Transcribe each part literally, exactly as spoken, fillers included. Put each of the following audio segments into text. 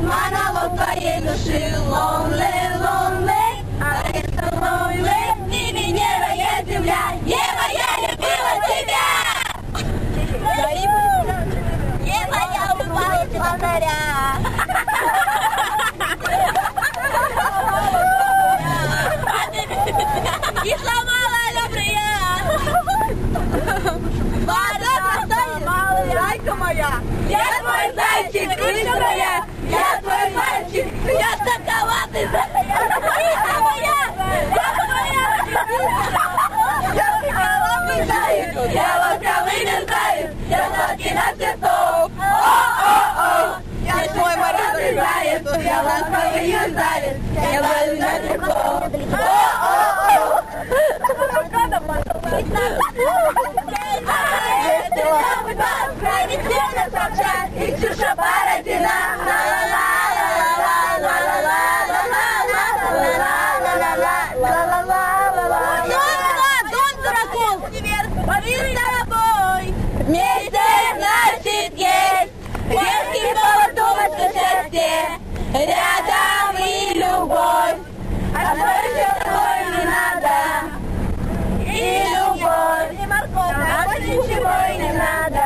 монолог твоей души. Lonely, lonely, I get so lonely. Ты Венера, я Земля, Ева, я любила тебя. Ева, я упала с фонаря. И сломала добрая. Зайка моя, я твой зайчик, крыша моя, я твой мальчик, я соковатый зайчик. Я моя, я моя, я соковатый зайчик, я ласковый заяц, я сладкий на цветов. О-о-о, я твой морозный заяц, я ласковый заяц, я сладкий на цветов. О-о-о. И Ксюша Бородина. Дом дураков. Мы с тобой вместе, значит, есть. Детский повод думать о счастье. Рядом и любовь. А что еще такое не надо? И любовь. И морковь. А ничего и не надо.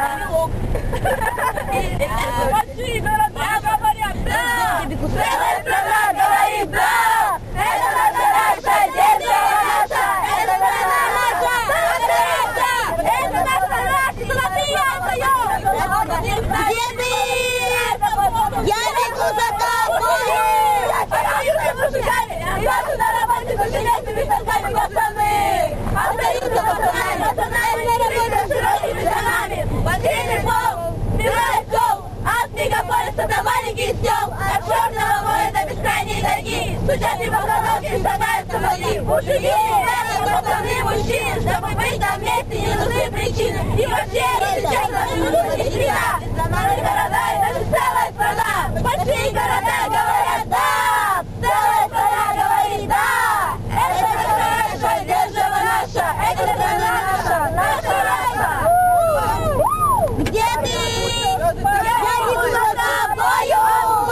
Большие города говорят, да! Целая страна говорит, да! Это наша наша, детская наша! Это наша наша! Это наша! Это наша наша! Золотые отдаем! Где ты? Я бегу за тобой! Остаются мужиками! Идут на работе с жилетными штанами пацаны! Остаются пацанами! Пацанами на работе с широкими штанами! Бассейный пол! Убирай стол! От мегаполиса до маленьких сел! От черного моря до бескрайней дороги! Стучат и поколотки, становятся ноги! Мужики! Это пацаны мужчины! Чтобы быть там вместе, не нужны причины! И вообще, сейчас наши мужики хрена! Малые города — это же целая страна! Большие города говорят да! Целая страна говорит да! Это наша наша, держава наша! Это страна наша, наша раша! Где ты? Я иду за тобою!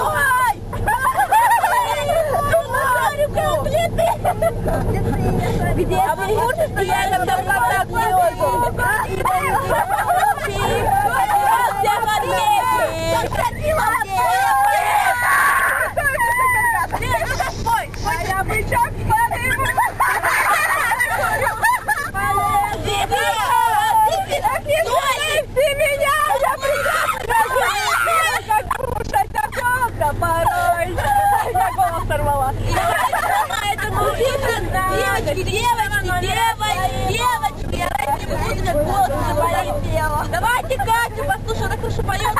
Где ты? А вы в курсе, что я иногда в контакт не очень? Все подъехали! Красиво! Ой, ой, я бычок, ты меня, я прекрасно кушать овсёнка порой. Я голос сорвала. Это мужчина, девочки, девочки, девочки, девочки. Я раньше не буду, как голос не болит. Давайте Катю послушай, она хорошо поет.